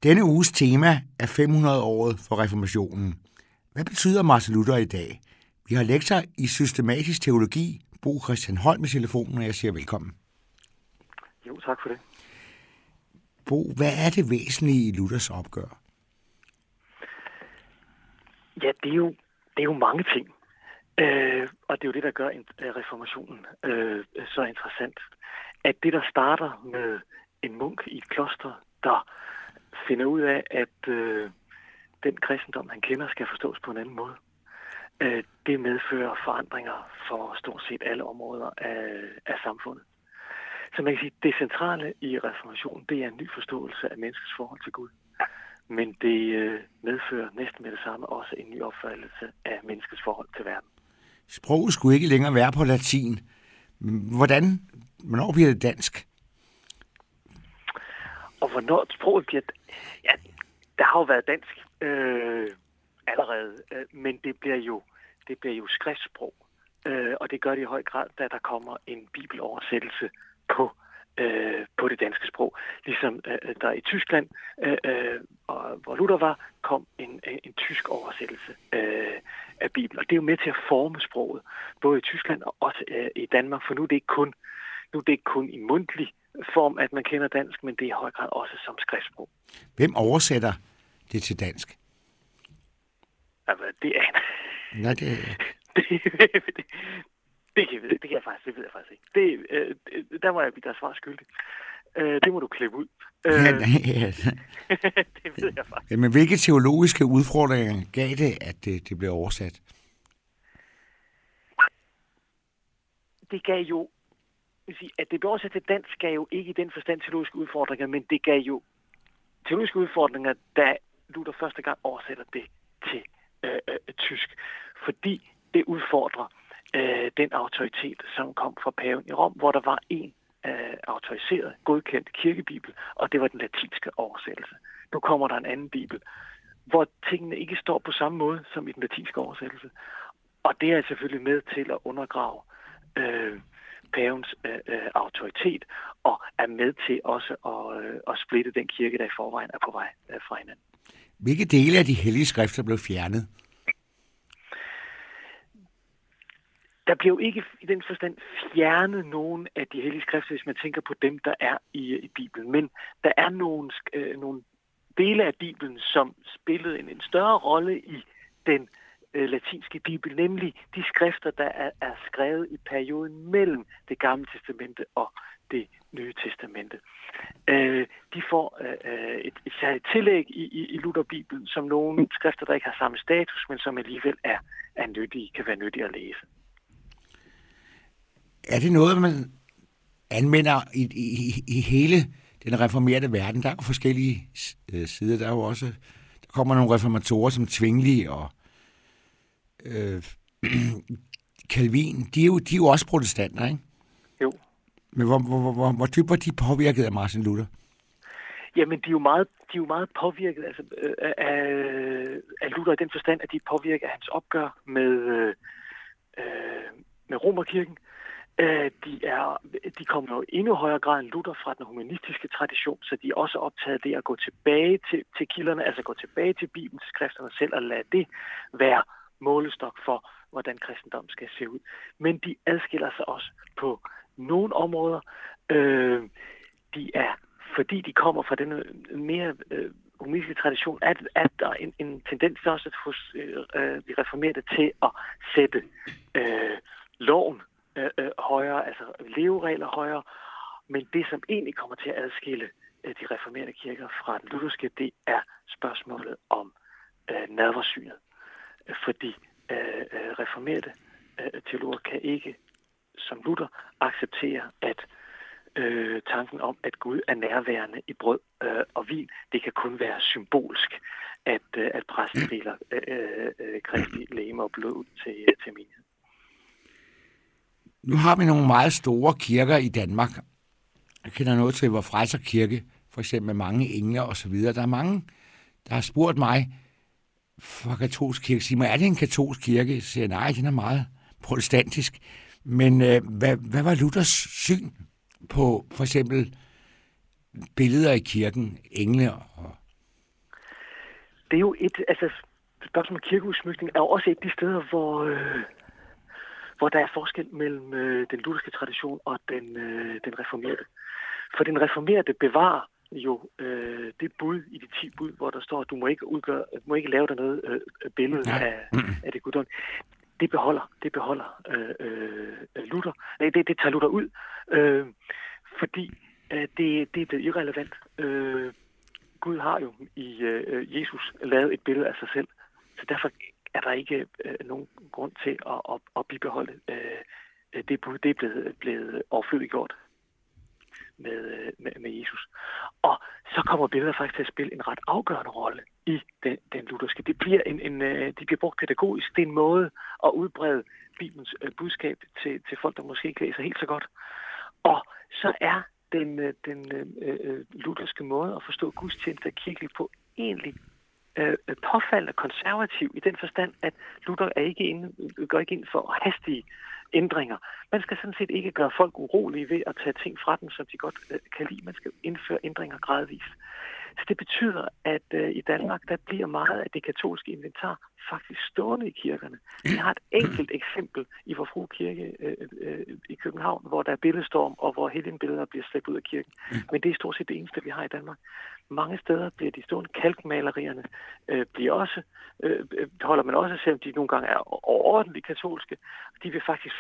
Denne uges tema er 500-året for reformationen. Hvad betyder Martin Luther i dag? Vi har lektor i systematisk teologi, Bo Christian Holm i telefonen, og jeg siger velkommen. Jo, tak for det. Bo, hvad er det væsentlige i Luthers opgør? Ja, det er jo mange ting. Og det er jo det, der gør reformationen så interessant. At det, der starter med en munk i et kloster, der finder ud af, at den kristendom, han kender, skal forstås på en anden måde. Det medfører forandringer for stort set alle områder af samfundet. Så man kan sige, at det centrale i reformationen, det er en ny forståelse af menneskets forhold til Gud. Men det medfører næsten med det samme også en ny opfattelse af menneskets forhold til verden. Sproget skulle ikke længere være på latin. Hvornår bliver det dansk? Og hvornår sproget bliver... Ja, der har jo været dansk allerede, men det bliver jo skriftsprog. Og det gør det i høj grad, da der kommer en bibeloversættelse på det danske sprog. Ligesom der i Tyskland, hvor Luther var, kom en tysk oversættelse af Bibelen. Og det er jo med til at forme sproget, både i Tyskland og også i Danmark, for nu er det ikke kun i mundtlig form, at man kender dansk, men det er i høj grad også som skriftsprog. Hvem oversætter det til dansk? Altså, det er... Nej, det... Det ved jeg faktisk ikke. Der må jeg blive der svar skyldig. Det må du klippe ud. Ja. Det ved jeg faktisk. Men hvilke teologiske udfordringer gav det, at det blev oversat? Det gav jo, at det blev oversat til dansk, gav jo ikke i den forstand teologiske udfordringer, men det gav jo teologiske udfordringer, da Luther første gang oversætter det til tysk. Fordi det udfordrer den autoritet, som kom fra paven i Rom, hvor der var en autoriseret, godkendt kirkebibel, og det var den latinske oversættelse. Nu kommer der en anden bibel, hvor tingene ikke står på samme måde som i den latinske oversættelse. Og det er selvfølgelig med til at undergrave pavens autoritet, og er med til også at splitte den kirke, der i forvejen er på vej fra hinanden. Hvilke dele af de hellige skrifter blev fjernet? Der bliver jo ikke i den forstand fjernet nogen af de hellige skrifter, hvis man tænker på dem, der er i Bibelen. Men der er nogle dele af Bibelen, som spillede en større rolle i den latinske Bibel, nemlig de skrifter, der er skrevet i perioden mellem det gamle testamente og det nye testamente. De får et særligt tillæg i Lutherbibelen, som nogle skrifter, der ikke har samme status, men som alligevel er nyttige, kan være nyttige at læse. Er det noget, man anvender i hele den reformerede verden? Der er jo forskellige sider. Der er jo også, der kommer nogle reformatorer som Zwingli og Calvin. De er jo også protestanter, ikke? Jo. Men hvor dybt var de påvirket af Martin Luther? Jamen, de er jo meget påvirket af Luther i den forstand, at de er påvirket af hans opgør med Romerkirken. De kommer jo i endnu højere grad end Luther fra den humanistiske tradition, så de er også optaget af det at gå tilbage til kilderne, altså gå tilbage til Bibelen, til skrifterne selv, og lade det være målestok for, hvordan kristendom skal se ud. Men de adskiller sig også på nogle områder. Fordi de kommer fra den mere humanistiske tradition, er der en tendens også hos de reformerede til at sætte loven højere, altså leveregler højere, men det, som egentlig kommer til at adskille de reformerede kirker fra den lutherske, det er spørgsmålet om nadversynet. Fordi reformerede teologer kan ikke, som Luther, acceptere, at tanken om, at Gud er nærværende i brød og vin, det kan kun være symbolsk, at præsten deler Kristi legeme og blod til menigheden. Nu har vi nogle meget store kirker i Danmark. Jeg kender noget til, hvor Frelser Kirke, for eksempel med mange engler og så videre. Der er mange, der har spurgt mig fra katolsk kirke, siger mig, er det en katolsk kirke? Jeg siger, nej, den er meget protestantisk. Men hvad var Luthers syn på for eksempel billeder i kirken, engle og det er jo spørgsmålet om kirkeudsmykning er jo også et af de steder, hvor der er forskel mellem den lutherske tradition og den reformerede. For den reformerede bevarer jo det bud i de 10 bud, hvor der står, at du må ikke lave der noget billede af det guddommelige. Det beholder Luther. Nej, det tager Luther ud, fordi det er blevet irrelevant. Gud har jo i Jesus lavet et billede af sig selv, så derfor er der ikke nogen grund til at bibeholde det bud. Det er blevet overflødiggjort med Jesus. Og så kommer billeder faktisk til at spille en ret afgørende rolle i den lutherske. De bliver brugt pædagogisk. Det er en måde at udbrede Bibelens budskab til folk, der måske ikke læser helt så godt. Og så er den lutherske måde at forstå gudstjeneste og kirkeligt på egentlig påfaldende konservativ i den forstand, at Luther går ikke ind for hastige ændringer. Man skal sådan set ikke gøre folk urolige ved at tage ting fra dem, som de godt kan lide. Man skal indføre ændringer gradvist. Så det betyder, at i Danmark, der bliver meget af det katolske inventar faktisk stående i kirkerne. Vi har et enkelt eksempel i Vor Frue Kirke i København, hvor der er billedstorm, og hvor helgenbilleder bliver slæbt ud af kirken. Men det er stort set det eneste, vi har i Danmark. Mange steder bliver de stående kalkmalerierne, holder man også, selvom de nogle gange er overordentligt katolske. De vil faktisk